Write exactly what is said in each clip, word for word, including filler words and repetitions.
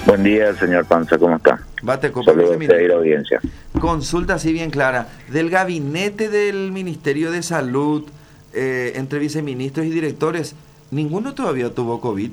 Buen día, señor Panza, ¿cómo está? Bate copa, Saludos a la audiencia. Consulta así bien clara. Del gabinete del Ministerio de Salud, eh, entre viceministros y directores, ¿ninguno todavía tuvo COVID?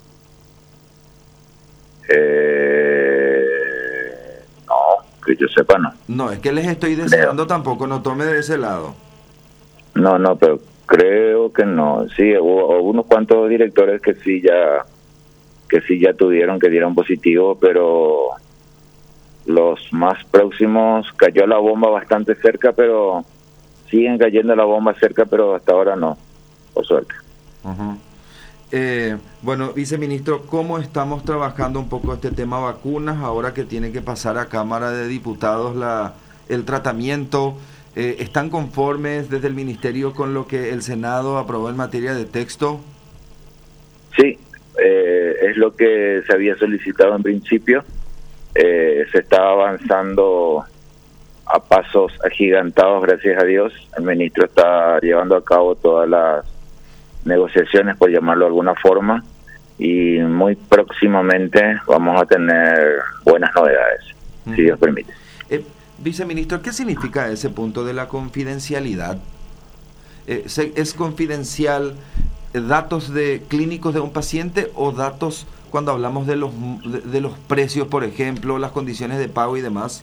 Eh, no, que yo sepa no. No, es que les estoy deseando tampoco, no tome de ese lado. No, no, pero creo que no. Sí, hubo, hubo unos cuantos directores que sí ya... que sí ya tuvieron, que dieron positivo, pero los más próximos cayó la bomba bastante cerca, pero siguen cayendo la bomba cerca, pero hasta ahora no, por suerte. Uh-huh. Eh, bueno, viceministro, ¿cómo estamos trabajando un poco este tema vacunas ahora que tiene que pasar a Cámara de Diputados la el tratamiento? Eh, ¿Están conformes desde el Ministerio con lo que el Senado aprobó en materia de texto? Sí. Eh, es lo que se había solicitado en principio. Eh, se estaba avanzando a pasos agigantados, gracias a Dios. El ministro está llevando a cabo todas las negociaciones, por llamarlo de alguna forma, y muy próximamente vamos a tener buenas novedades, mm. si Dios permite. Eh, viceministro, ¿qué significa ese punto de la confidencialidad? Eh, ¿Es confidencial datos de clínicos de un paciente o datos cuando hablamos de los de, de los precios, por ejemplo, las condiciones de pago y demás?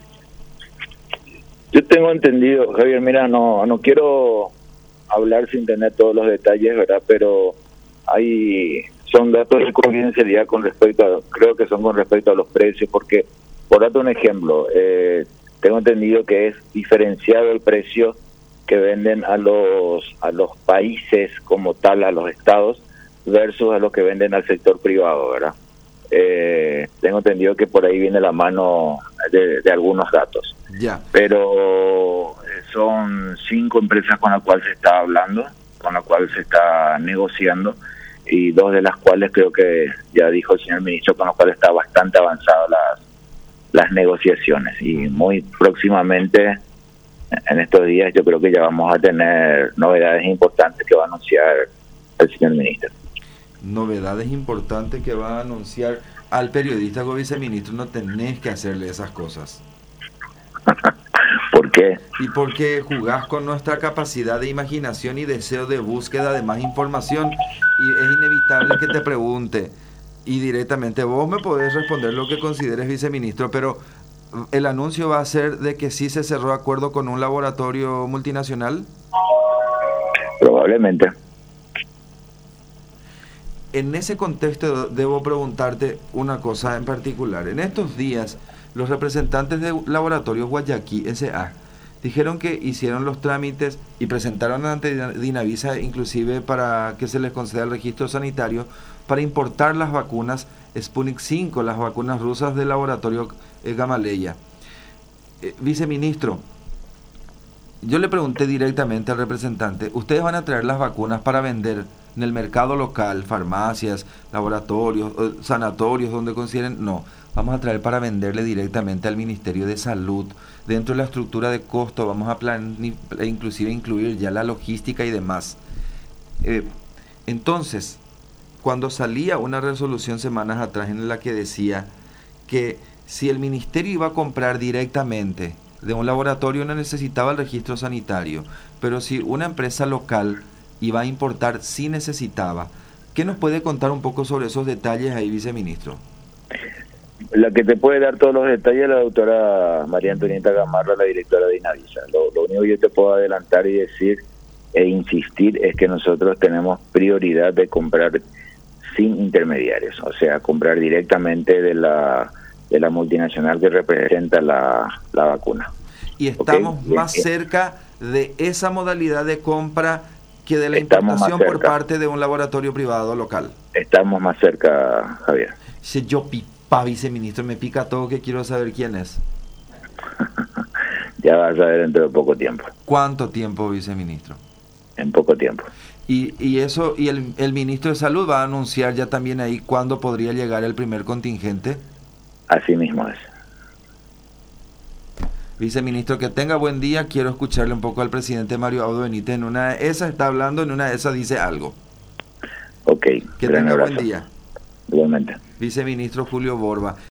Yo tengo entendido, Javier, mira, no no quiero hablar sin tener todos los detalles, ¿verdad? Pero hay son datos de confidencialidad con respecto a, creo que son con respecto a los precios, porque, por darte un ejemplo, eh, tengo entendido que es diferenciado el precio que venden a los a los países como tal, a los estados, versus a los que venden al sector privado, ¿verdad? Eh, tengo entendido que por ahí viene la mano de, de algunos datos. Ya. Pero son cinco empresas con las cuales se está hablando, con las cuales se está negociando, y dos de las cuales creo que ya dijo el señor ministro, con las cuales está bastante avanzadas las, las negociaciones. Y muy próximamente, en estos días, yo creo que ya vamos a tener novedades importantes que va a anunciar el señor ministro. Novedades importantes que va a anunciar al periodista o viceministro. No tenés que hacerle esas cosas. ¿Por qué? Y porque jugás con nuestra capacidad de imaginación y deseo de búsqueda de más información, y es inevitable que te pregunte, y directamente vos me podés responder lo que consideres, viceministro, pero ¿el anuncio va a ser de que sí se cerró acuerdo con un laboratorio multinacional? Probablemente. En ese contexto debo preguntarte una cosa en particular. En estos días, los representantes de Laboratorios Guayaquil S A dijeron que hicieron los trámites y presentaron ante Dinavisa inclusive para que se les conceda el registro sanitario para importar las vacunas Sputnik cinco, las vacunas rusas del laboratorio eh, Gamaleya. Eh, viceministro, yo le pregunté directamente al representante, ¿ustedes van a traer las vacunas para vender en el mercado local, farmacias, laboratorios, eh, sanatorios, donde consideren? No, vamos a traer para venderle directamente al Ministerio de Salud. Dentro de la estructura de costo vamos a plan, inclusive incluir ya la logística y demás. Eh, entonces, cuando salía una resolución semanas atrás en la que decía que si el ministerio iba a comprar directamente de un laboratorio no necesitaba el registro sanitario, pero si una empresa local iba a importar sí necesitaba. ¿Qué nos puede contar un poco sobre esos detalles ahí, viceministro? La que te puede dar todos los detalles es la doctora María Antonieta Gamarra, la directora de Inavisa. Lo, lo único que yo te puedo adelantar y decir e insistir es que nosotros tenemos prioridad de comprar sin intermediarios, o sea, comprar directamente de la de la multinacional que representa la, la vacuna. Y estamos ¿Okay? más bien, cerca de esa modalidad de compra que de la importación por parte de un laboratorio privado local. Estamos más cerca, Javier. Si yo pipa, viceministro, me pica todo, que quiero saber quién es. Ya vas a ver dentro de poco tiempo. ¿Cuánto tiempo, viceministro? En poco tiempo. Y, y eso, y el, el ministro de Salud va a anunciar ya también ahí cuándo podría llegar el primer contingente. Así mismo es. Viceministro, que tenga buen día. Quiero escucharle un poco al presidente Mario Abdo Benítez. En una de esas está hablando, en una de esas dice algo. Ok. Que tenga abrazo. Buen día. Igualmente. Viceministro Julio Borba.